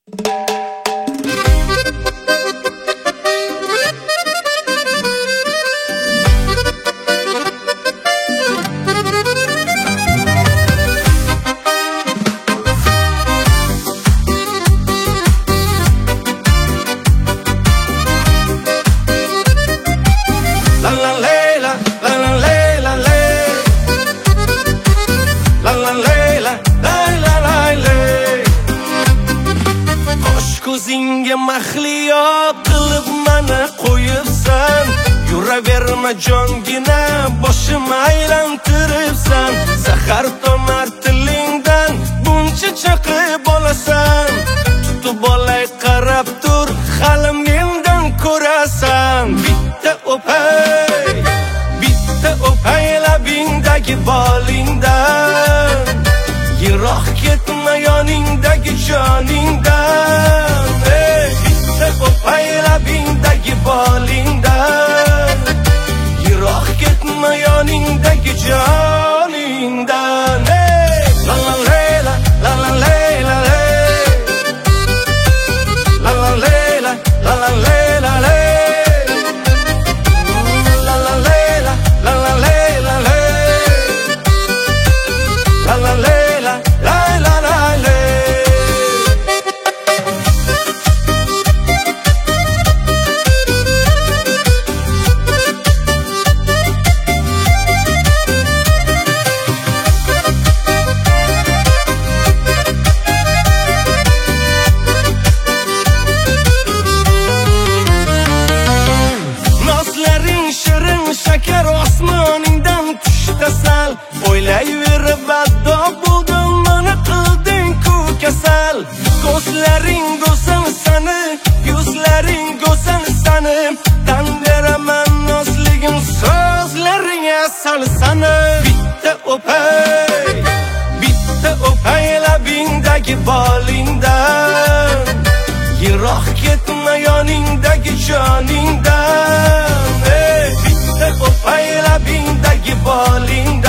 Ko'zingga mahliyo qilib meni qo'yibsan, yuraverma jongina boshim aylantiribsan. Zahar tomar tilingdan buncha chaqib olasan, tutib olay qarab tur, hali mendan ko'rasan. Bitta o'pay labingdagi bolingdan, yiroq ketma yoningdagi joningdan. Bitta o'pay labingdagi bolingdan, yiroq ketma yoningdagi joningdan. La la layla, la la layla, la la layla, la la layla, la la layla, la la layla, la la layla, la la layla. Shakar osmoningdan tushdi sal, o'ylayverib baddo bo'ldim, meni qilding-ku kasal. Ko'zlaring go'zal sani, yuzlaring go'zal sani, tan beraman nozligim so'zlaring asal sani. Bitta o'pay labingdagi bolingdan, yiroq ketma yoningdagi joningdan. Bitta o'pay labingdagi bolingdan,